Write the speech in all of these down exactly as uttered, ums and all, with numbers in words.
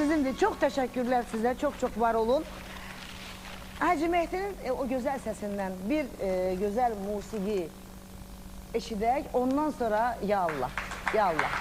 sizindir. Çok teşekkürler size. Çok çok var olun. Hacı Mehdi'nin e, o güzel sesinden bir e, güzel musiki eşidek. Ondan sonra ya Allah, ya Allah.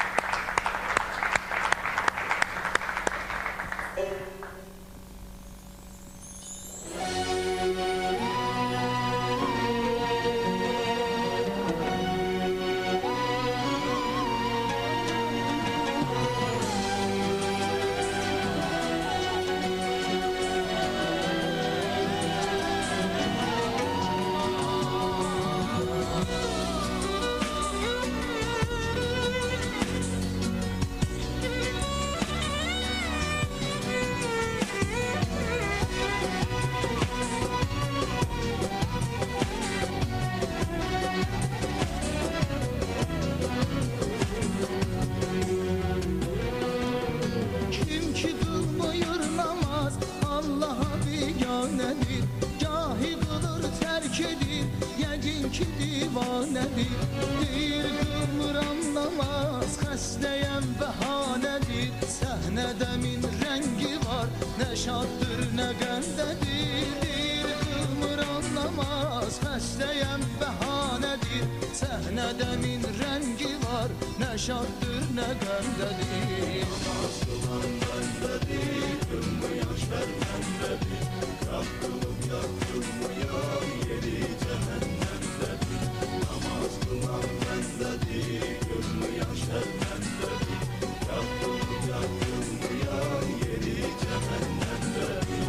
Deyir qılmıram namaz, xəstəyəm bəhanədir. Səhnədə min rəngi var, nə şaddır, nə qəmdədir. Deyir qılmıram namaz, xəstəyəm bəhanədir. Səhnədə min rəngi var, nə şaddır, nə qəmdədir. Namaz qılan məndədir, qılmayan şər məndədir. Yaktılıb yaktılmayan yeri cəhənnəmdədir. Namaz kılan bendedir, gönlüyan şer bendedir. Yaktılıb yaktılmayan yeri cehennemdedir.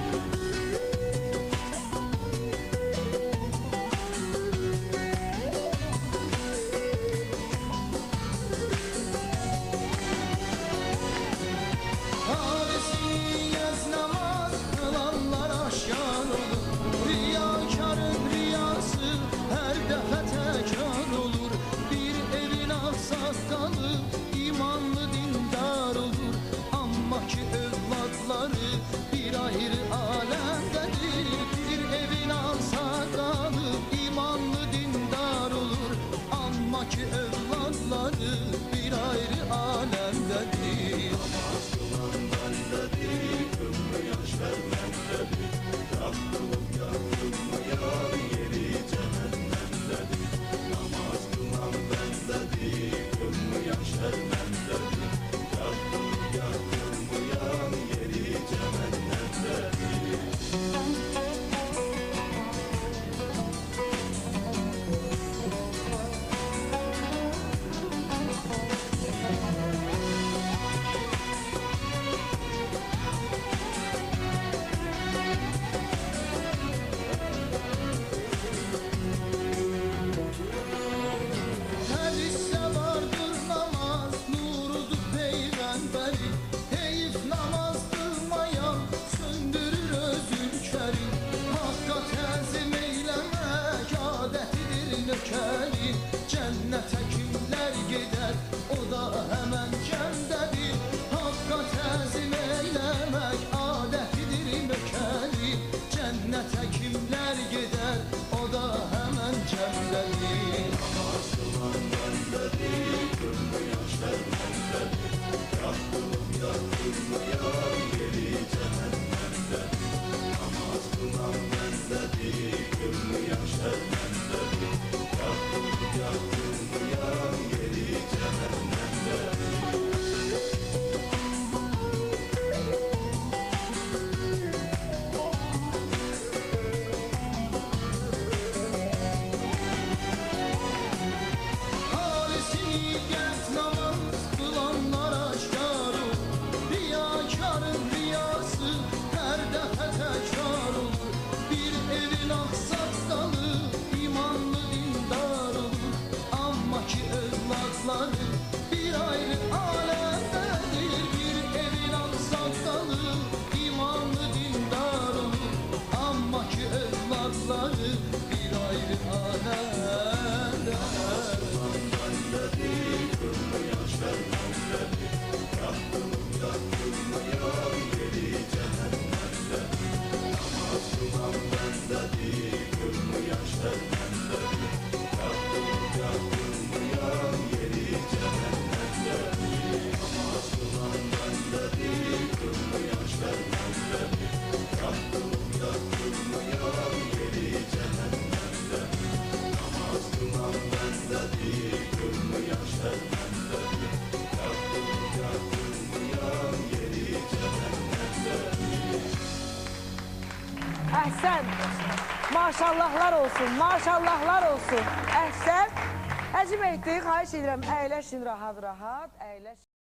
Abisiz namaz kılanlar aşyan olur. Riyakarın riyası her defa tekrar olur. Bir evi əhsən. Maşallahlar olsun, maşallahlar olsun. Əhsən. Hacı Mehdi, xahiş edirəm, əyləşin rahat-rahat, əyləşin.